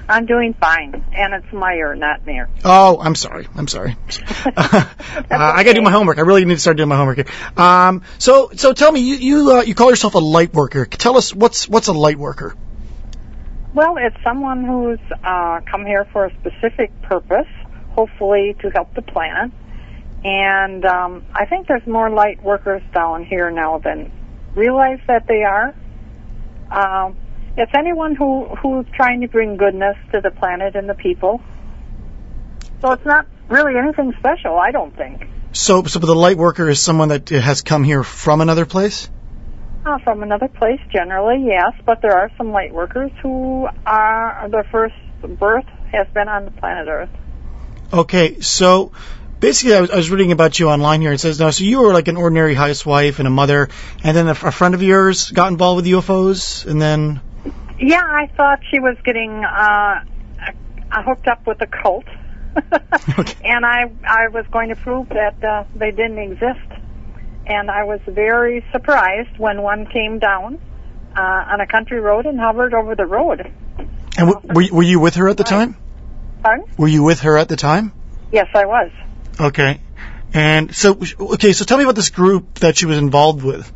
I'm doing fine, and it's Meyer, not Mayer. Oh, I'm sorry. I got to do my homework. I really need to start doing my homework here. So tell me, you call yourself a light worker. Tell us what's a light worker? Well, it's someone who's come here for a specific purpose, hopefully to help the planet. And I think there's more light workers down here now than realize that they are. It's anyone who's trying to bring goodness to the planet and the people. So it's not really anything special, I don't think. So the light worker is someone that has come here from another place? From another place, generally, yes. But there are some light workers who are their first birth has been on the planet Earth. Okay, so basically I was reading about you online here. It says, now, so you were like an ordinary housewife and a mother, and then a friend of yours got involved with UFOs, and then... Yeah, I thought she was getting hooked up with a cult. Okay. And I was going to prove that they didn't exist. And I was very surprised when one came down on a country road and hovered over the road. And were you with her at the time? Pardon? Were you with her at the time? Yes, I was. Okay. And so tell me about this group that she was involved with.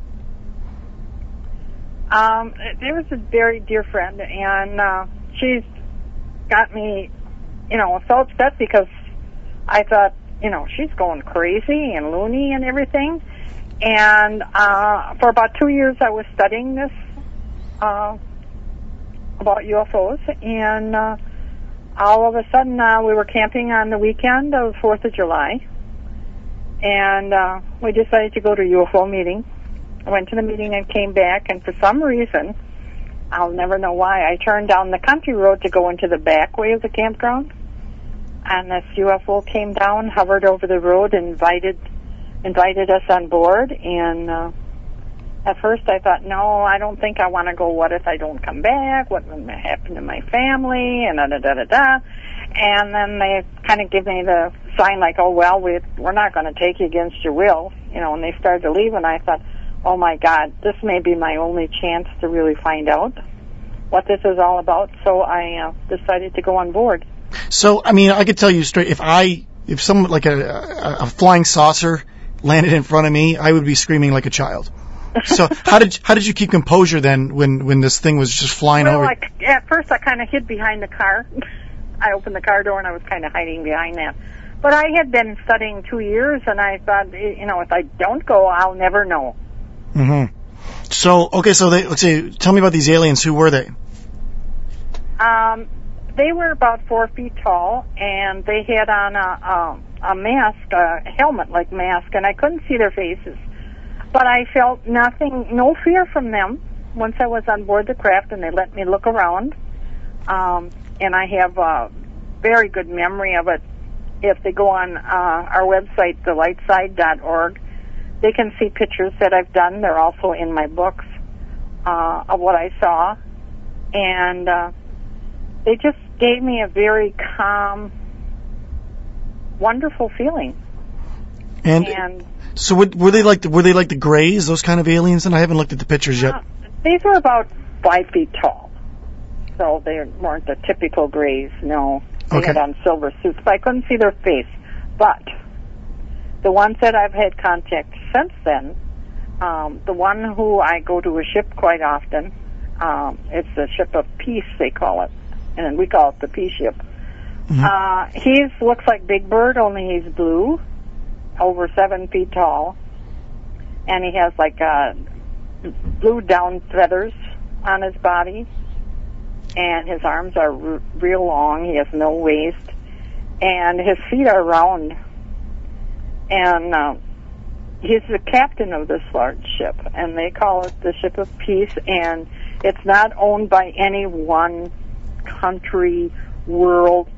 There was a very dear friend, and she's got me, so upset because I thought, she's going crazy and loony and everything. And for about 2 years I was studying this about UFOs, and all of a sudden we were camping on the weekend of 4th of July, and we decided to go to a UFO meeting. I went to the meeting and came back, and for some reason, I'll never know why, I turned down the country road to go into the back way of the campground, and this UFO came down, hovered over the road, and invited us on board. And at first I thought, no, I don't think I want to go. What if I don't come back? What will happen to my family? And da-da-da-da-da. And then they kind of give me the sign like, oh, well, we're not going to take you against your will. And they started to leave, and I thought, oh, my God, this may be my only chance to really find out what this is all about. So I decided to go on board. So, I could tell you straight, if someone like a flying saucer landed in front of me, I would be screaming like a child. So how did you keep composure then when this thing was just flying over? Well, at first I kind of hid behind the car. I opened the car door and I was kind of hiding behind that. But I had been studying 2 years, and I thought, if I don't go, I'll never know. Mm-hmm. So, okay, let's say, tell me about these aliens. Who were they? They were about 4 feet tall, and they had on a mask, a helmet-like mask, and I couldn't see their faces. But I felt no fear from them once I was on board the craft, and they let me look around. And I have a very good memory of it. If they go on our website, thelightside.org, they can see pictures that I've done. They're also in my books of what I saw. And they just gave me a very calm, wonderful feeling. And so were they like the Greys, those kind of aliens? And I haven't looked at the pictures yet. These were about 5 feet tall, so they weren't the typical Greys. No, they had on silver suits, but I couldn't see their face. But the ones that I've had contact since then, the one who I go to a ship quite often, it's the ship of peace, they call it, and we call it the Peace Ship. Mm-hmm. He looks like Big Bird, only he's blue, over 7 feet tall, and he has like blue down feathers on his body, and his arms are real long. He has no waist, and his feet are round, and he's the captain of this large ship, and they call it the Ship of Peace, and it's not owned by any one country, world.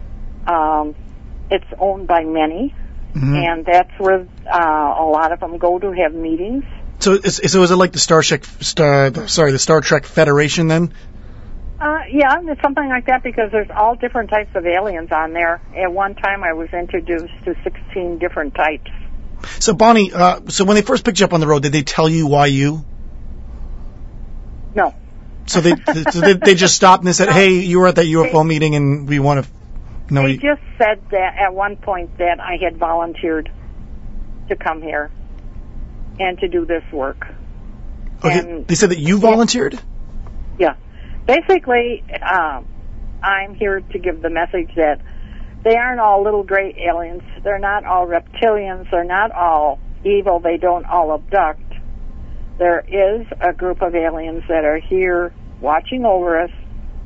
It's owned by many. Mm-hmm. And that's where a lot of them go to have meetings. So is it like the Star Trek Federation then? Yeah, it's something like that, because there's all different types of aliens on there. At one time, I was introduced to 16 different types. So Bonnie, so when they first picked you up on the road, did they tell you why you? No. So they just stopped and they said, "Hey, you were at that UFO meeting, and we want to know." They just said that at one point that I had volunteered to come here and to do this work. Okay, And they said that you volunteered? yeah. Basically, I'm here to give the message that they aren't all little gray aliens. They're not all reptilians. They're not all evil. They don't all abduct. There is a group of aliens that are here watching over us.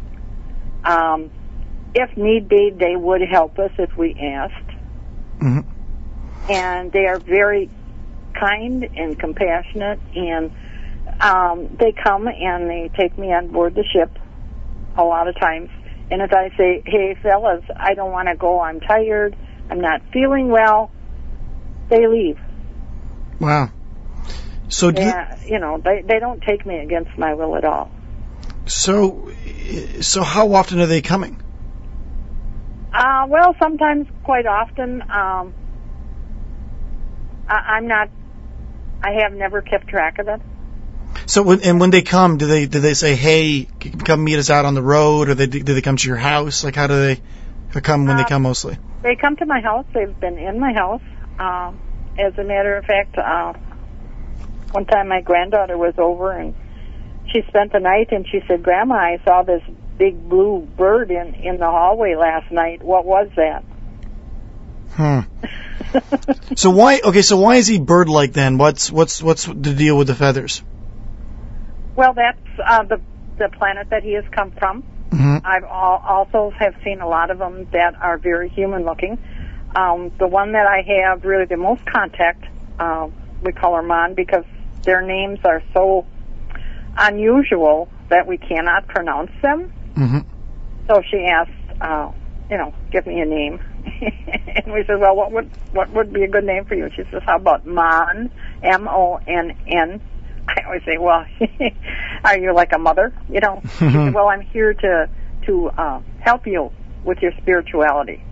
If need be, they would help us if we asked. Mm-hmm. And they are very kind and compassionate, and they come and they take me on board the ship a lot of times. And if I say, "Hey, fellas, I don't want to go, I'm tired, I'm not feeling well," they leave. Wow. So they don't take me against my will at all. So how often are they coming? Well, sometimes quite often. I have never kept track of it. So when they come, do they say, "Hey, come meet us out on the road," or do they come to your house? Like, how do they come when they come mostly? They come to my house. They've been in my house. As a matter of fact, one time my granddaughter was over and she spent the night, and she said, "Grandma, I saw this big blue bird in the hallway last night. What was that?" So why is he bird-like then? What's the deal with the feathers? Well, that's the planet that he has come from. Mm-hmm. I've also have seen a lot of them that are very human-looking. The one that I have really the most contact, we call her Mon, because their names are so unusual that we cannot pronounce them. Mm-hmm. So she asked, give me a name. And we said, well, what would be a good name for you? She says, how about Mon, M-O-N-N? I always say, well, are you like a mother? She said, well, I'm here to help you with your spirituality.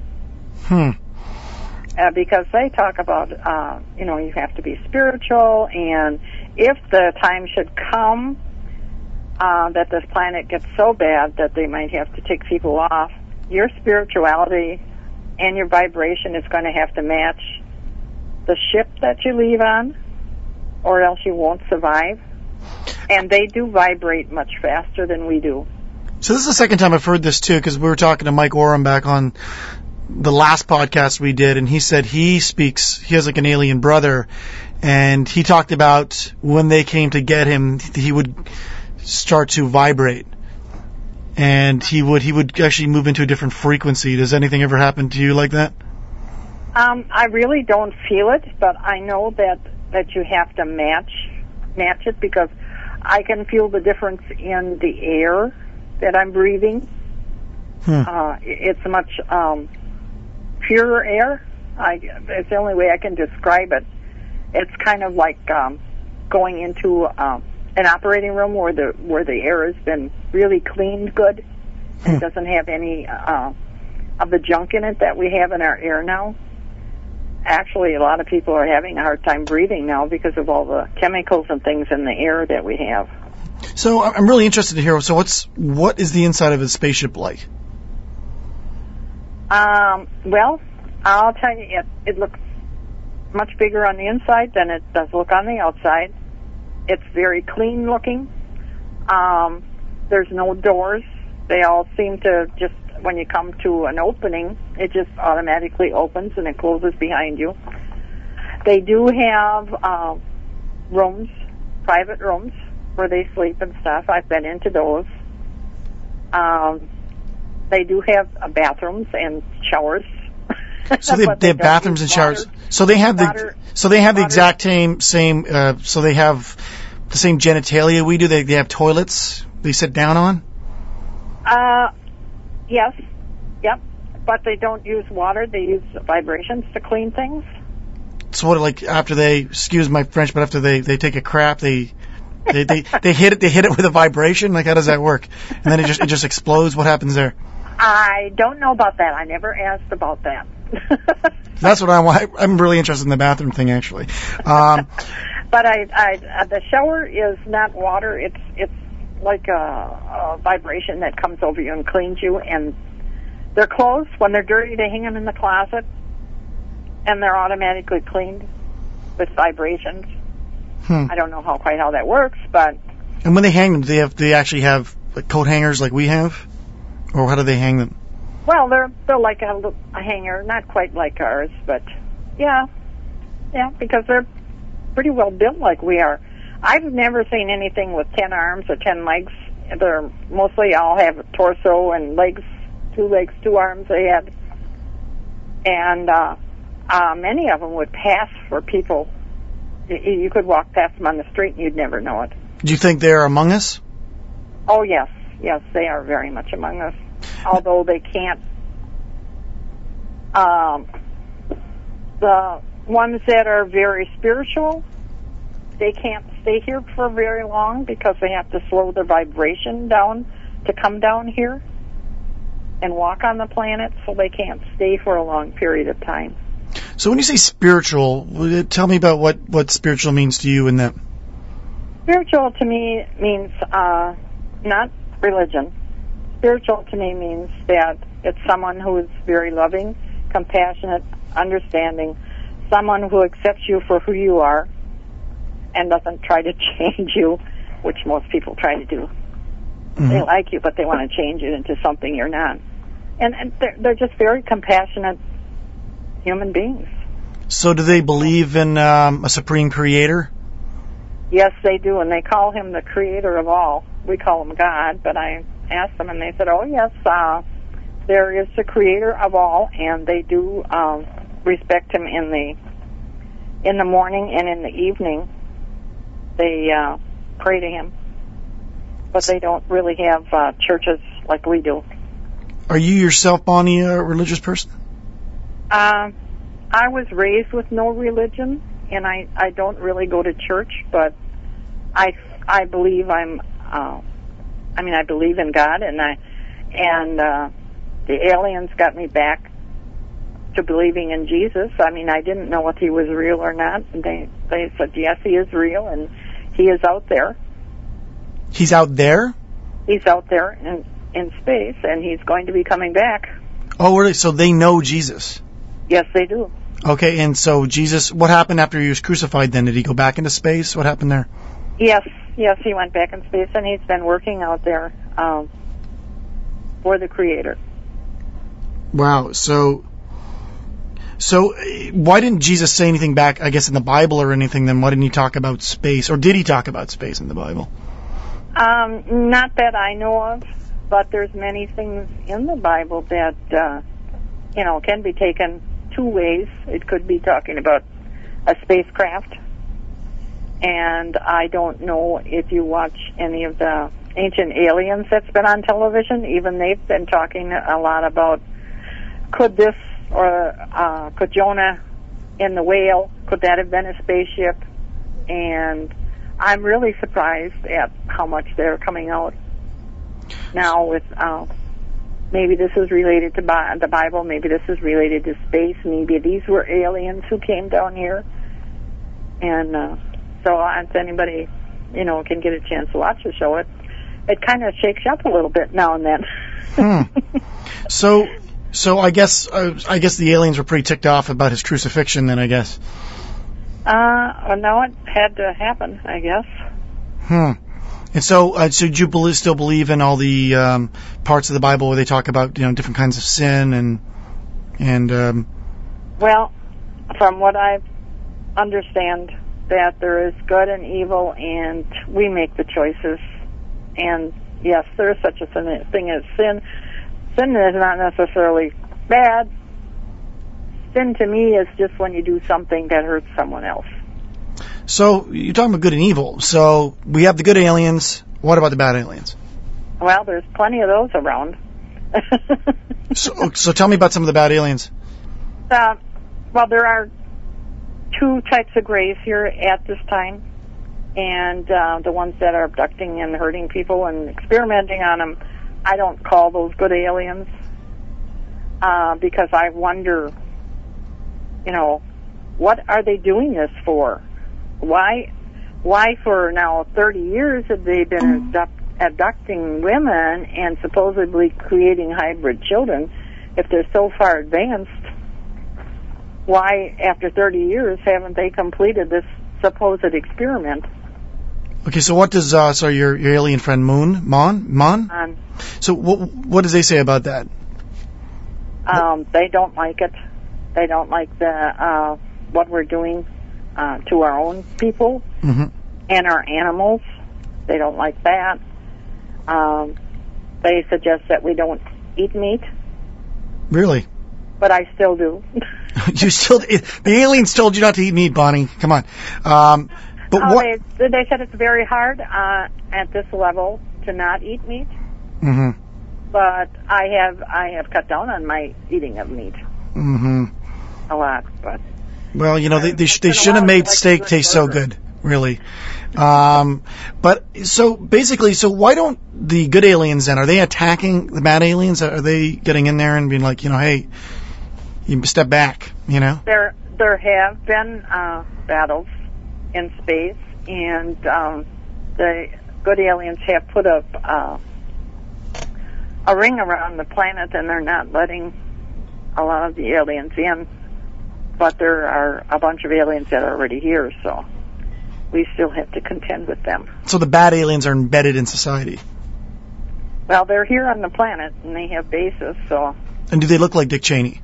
Because they talk about, you have to be spiritual, and if the time should come that this planet gets so bad that they might have to take people off, your spirituality and your vibration is going to have to match the ship that you leave on, or else you won't survive. And they do vibrate much faster than we do. So this is the second time I've heard this, too, because we were talking to Mike Oram back on the last podcast we did, and he said he has like an alien brother, and he talked about when they came to get him, he would start to vibrate. And he would actually move into a different frequency. Does anything ever happen to you like that? I really don't feel it, but I know that you have to match it, because I can feel the difference in the air that I'm breathing. It's much purer air. It's the only way I can describe it. It's kind of like going into an operating room where the air has been really cleaned good and doesn't have any of the junk in it that we have in our air now. Actually, a lot of people are having a hard time breathing now because of all the chemicals and things in the air that we have. So I'm really interested to hear. So what is the inside of a spaceship like? Well, I'll tell you, it looks much bigger on the inside than it does look on the outside. It's very clean looking. There's no doors. They all seem to just, when you come to an opening, it just automatically opens and it closes behind you. They do have rooms, private rooms, where they sleep and stuff. I've been into those. They do have bathrooms and showers. So they have bathrooms and showers. So they have the exact same. So they have the same genitalia we do. They have toilets they sit down on. Yes. Yep. But they don't use water. They use vibrations to clean things. So what, like after they, excuse my French, but after they take a crap, they hit it with a vibration? Like, how does that work? And then it just explodes? What happens there? I don't know about that. I never asked about that. That's what I want. I'm really interested in the bathroom thing, actually. But the shower is not water. It's like a vibration that comes over you and cleans you. And their clothes, when they're dirty, they hang them in the closet, and they're automatically cleaned with vibrations. I don't know quite how that works, but. And when they hang them, do they actually have like coat hangers like we have, or how do they hang them? Well, they're like a hanger, not quite like ours, but yeah, because they're pretty well built like we are. I've never seen anything with 10 arms or 10 legs. They're mostly all have a torso and legs, 2 arms they had. And many of them would pass for people. You could walk past them on the street and you'd never know it. Do you think they're among us? Oh, yes, they are very much among us. Although they can't. The ones that are very spiritual, they can't stay here for very long because they have to slow their vibration down to come down here and walk on the planet, so they can't stay for a long period of time. So when you say spiritual, tell me about what spiritual means to you in that. Spiritual to me means not religion. Spiritual to me means that it's someone who is very loving, compassionate, understanding, someone who accepts you for who you are and doesn't try to change you, which most people try to do. Mm-hmm. They like you, but they want to change you into something you're not. And they're just very compassionate human beings. So do they believe in a supreme creator? Yes, they do, and they call him the creator of all. We call him God, but I asked them, and they said, oh, yes, there is the creator of all, and they do respect him in the morning and in the evening. They pray to him, but they don't really have churches like we do. Are you yourself, Bonnie, a religious person? I was raised with no religion, and I don't really go to church, but I believe I believe in God, and the aliens got me back to believing in Jesus. I mean, I didn't know if he was real or not. And they said, yes, he is real, and he is out there. He's out there? He's out there in space, and he's going to be coming back. Oh, really? So they know Jesus? Yes, they do. Okay, and so Jesus, what happened after he was crucified then? Did he go back into space? What happened there? Yes, he went back in space, and he's been working out there for the Creator. Wow, so why didn't Jesus say anything back, I guess, in the Bible or anything, then why didn't he talk about space? Or did he talk about space in the Bible? Not that I know of, but there's many things in the Bible that, can be taken 2 ways. It could be talking about a spacecraft, and I don't know if you watch any of the Ancient Aliens that's been on television. Even they've been talking a lot about could this or could Jonah in the whale, could that have been a spaceship? And I'm really surprised at how much they're coming out now with maybe this is related to the Bible, maybe this is related to space, maybe these were aliens who came down here. And so if anybody, can get a chance to watch the show, it kind of shakes you up a little bit now and then. So I guess the aliens were pretty ticked off about his crucifixion then, I guess. No, it had to happen, I guess. And so do you still believe in all the parts of the Bible where they talk about different kinds of sin and well, from what I understand, that there is good and evil, and we make the choices. And yes, there is such a thing as sin. Sin is not necessarily bad. Sin to me is just when you do something that hurts someone else. So you're talking about good and evil. So we have the good aliens. What about the bad aliens? Well, there's plenty of those around. So tell me about some of the bad aliens. Well, there are 2 types of grays here at this time. And the ones that are abducting and hurting people and experimenting on them, I don't call those good aliens because I wonder, what are they doing this for? Why for now 30 years have they been abducting women and supposedly creating hybrid children, if they're so far advanced, why, after 30 years, haven't they completed this supposed experiment? Okay, so what does your alien friend Mon? So what does they say about that? They don't like it. They don't like the what we're doing to our own people and our animals. They don't like that. They suggest that we don't eat meat. Really? But I still do. The aliens told you not to eat meat, Bonnie. Come on. They said it's very hard at this level to not eat meat. Mm-hmm. But I have cut down on my eating of meat. Mm-hmm. A lot, but. Well, they should have made steak taste so good, really. But so basically, why don't the good aliens then, are they attacking the bad aliens? Are they getting in there and being like, hey, you step back, There have been battles in space, and the good aliens have put up a ring around the planet, and they're not letting a lot of the aliens in. But there are a bunch of aliens that are already here, so we still have to contend with them. So the bad aliens are embedded in society? Well, they're here on the planet, and they have bases, so... And do they look like Dick Cheney?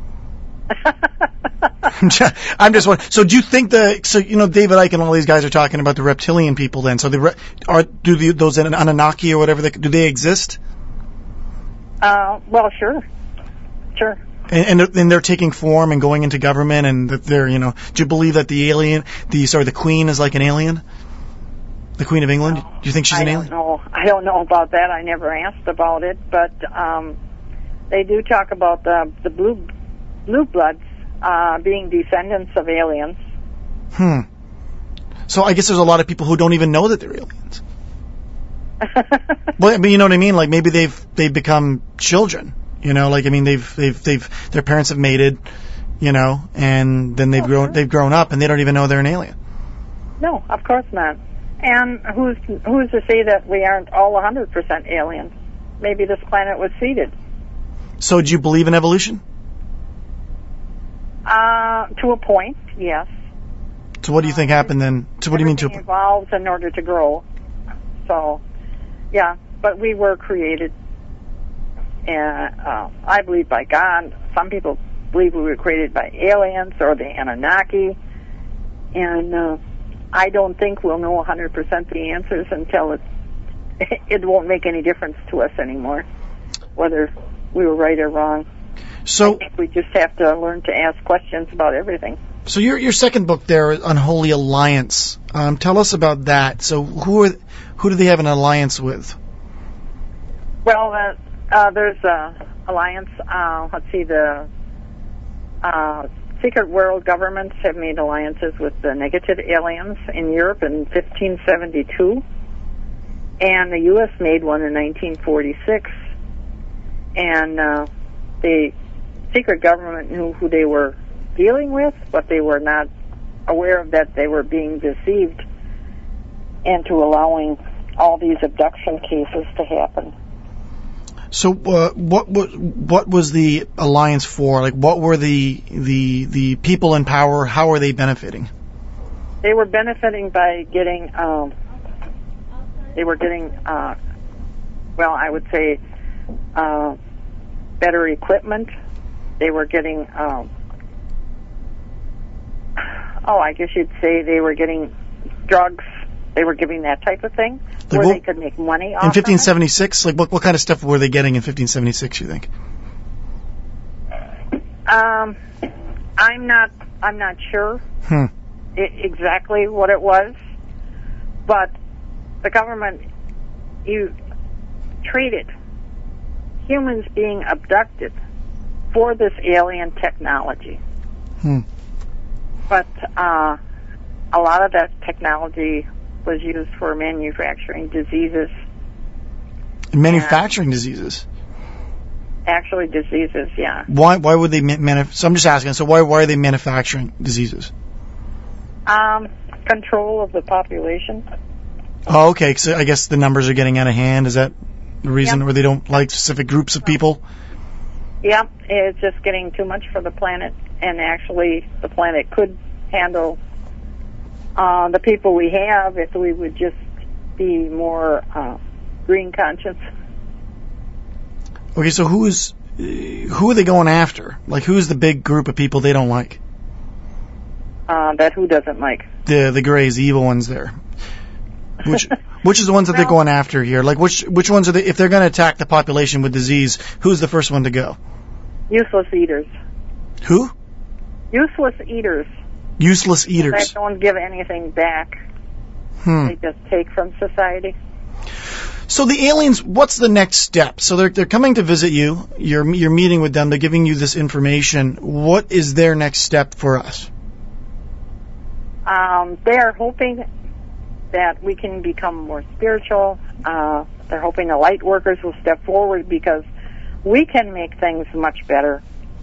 I'm just wondering. So do you think David Icke and all these guys are talking about the reptilian people then? So those Anunnaki or whatever, do they exist? Well, sure. Sure. And they're taking form and going into government, and they're, do you believe that the Queen is like an alien? The Queen of England? No, do you think she's an alien? I don't know about that. I never asked about it, but they do talk about the blue bloods being descendants of aliens. So I guess there's a lot of people who don't even know that they're aliens. Well, I mean, you know what I mean? Like maybe they've become children. Their parents have mated, and then they've grown up and they don't even know they're an alien. No, of course not. And who's to say that we aren't all 100% aliens? Maybe this planet was seeded. So do you believe in evolution? To a point, yes. So what do you think happened then? So what do you mean to a point? Everything evolves in order to grow. So, yeah, but we were created. And I believe by God. Some people believe we were created by aliens or the Anunnaki. And I don't think we'll know 100% the answers until it won't make any difference to us anymore, whether we were right or wrong. So I think we just have to learn to ask questions about everything. So your second book there, Unholy Alliance. Tell us about that. So who do they have an alliance with? Well, there's a alliance. Let's see, the secret world governments have made alliances with the negative aliens in Europe in 1572, and the U.S. made one in 1946. And the secret government knew who they were dealing with, but they were not aware of that they were being deceived into allowing all these abduction cases to happen. So, what was the alliance for? Like, what were the people in power? How are they benefiting? They were benefiting by getting. Well, I would say, better equipment. They were getting. I guess you'd say they were getting drugs. They were giving that type of thing, where they could make money off in 1576. Like, what kind of stuff were they getting in 1576? You think? I'm not sure exactly what it was, but the government traded humans being abducted for this alien technology. But a lot of that technology was used for manufacturing diseases. Manufacturing diseases? Actually, diseases, yeah. Why would they so I'm just asking, so why are they manufacturing diseases? Control of the population. Oh, okay. So I guess the numbers are getting out of hand. Is that the reason, Yep. or they don't like specific groups of people? Yep, it's just getting too much for the planet, and actually the planet could handle the people we have if we would just be more green conscious. Okay, so who are they going after? Like, who's the big group of people they don't like? That who doesn't like? The Greys, the evil ones there. Which is the ones that they're going after here? Like, which ones are they? If they're going to attack the population with disease, who's the first one to go? Useless eaters. Who? Useless eaters. Useless eaters. They don't give anything back. They just take from society. So the aliens, what's the next step? So they're coming to visit you. You're meeting with them. They're giving you this information. What is their next step for us? They are hoping that we can become more spiritual. They're hoping the light workers will step forward because we can make things much better.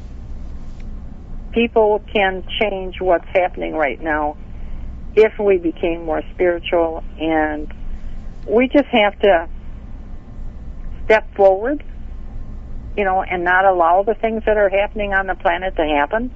People can change what's happening right now if we became more spiritual, and we just have to step forward, and not allow the things that are happening on the planet to happen.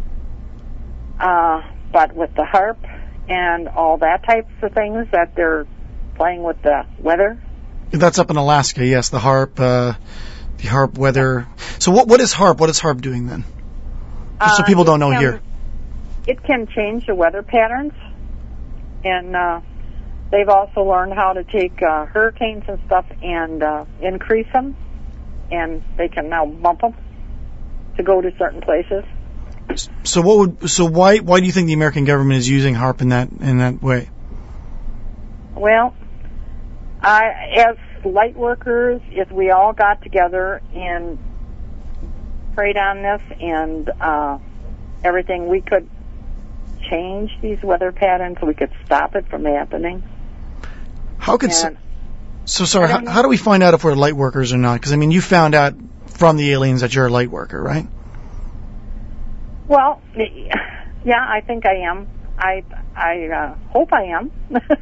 But with the HAARP and all that types of things that they're playing with the weather. That's up in Alaska, yes, the HAARP weather. So what is HAARP? What is HAARP doing then? Just so people don't know here. It can change the weather patterns, and they've also learned how to take hurricanes and stuff and increase them, and they can now bump them to go to certain places. So why do you think the American government is using HAARP in that way? Well, as light workers, if we all got together and prayed on this and everything, we could change these weather patterns. We could stop it from happening. How could how do we find out if we're light workers or not? Because you found out from the aliens that you're a light worker, right? Well, yeah, I think I am. I hope I am.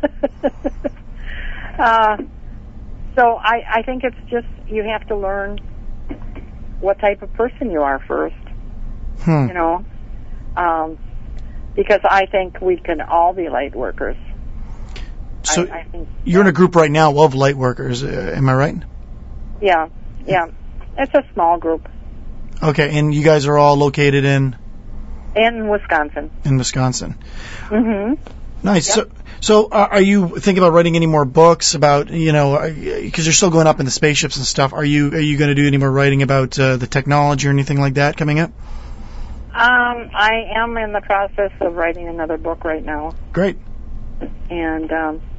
So I think it's just you have to learn what type of person you are first. Because I think we can all be light workers. So I think you're in a group right now of light workers, am I right? Yeah. It's a small group. Okay, and you guys are all located in Wisconsin. In Wisconsin. Mm-hmm. Nice. Yep. So are you thinking about writing any more books about, because you're still going up in the spaceships and stuff, are you going to do any more writing about the technology or anything like that coming up? I am in the process of writing another book right now. Great. And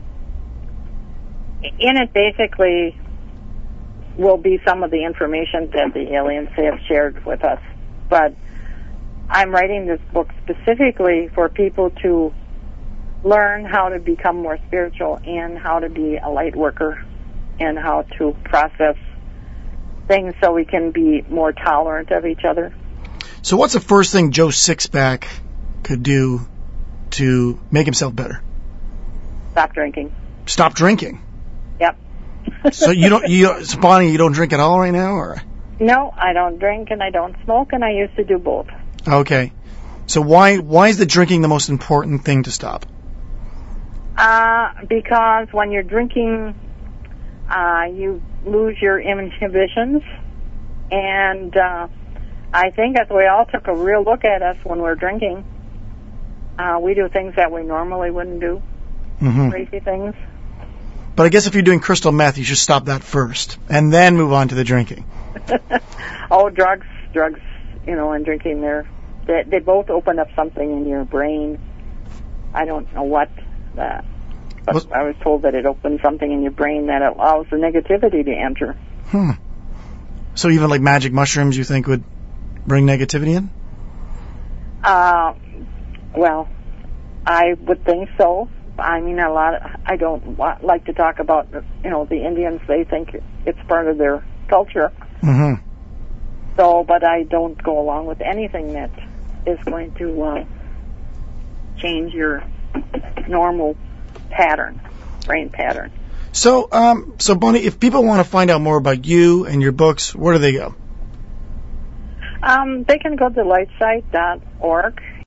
in it basically will be some of the information that the aliens have shared with us. But I'm writing this book specifically for people to learn how to become more spiritual and how to be a light worker and how to process things so we can be more tolerant of each other. So what's the first thing Joe Sixpack could do to make himself better? Stop drinking. Stop drinking? Yep. So Bonnie, you don't drink at all right now, or? No, I don't drink and I don't smoke, and I used to do both. Okay. So why is the drinking the most important thing to stop? Because when you're drinking, you lose your inhibitions, and I think as we all took a real look at us when we're drinking, we do things that we normally wouldn't do, crazy things. But I guess if you're doing crystal meth, you should stop that first, and then move on to the drinking. Oh, drugs, and drinking, they both open up something in your brain. I don't know what, but I was told that it opens something in your brain that allows the negativity to enter. So even like magic mushrooms, you think would bring negativity in? Well, I would think so. I mean, I don't like to talk about, the Indians. They think it's part of their culture. Mm-hmm. So, but I don't go along with anything that is going to change your normal pattern. brain pattern. So, Bonnie, if people want to find out more about you and your books, where do they go? They can go to lightsite.org,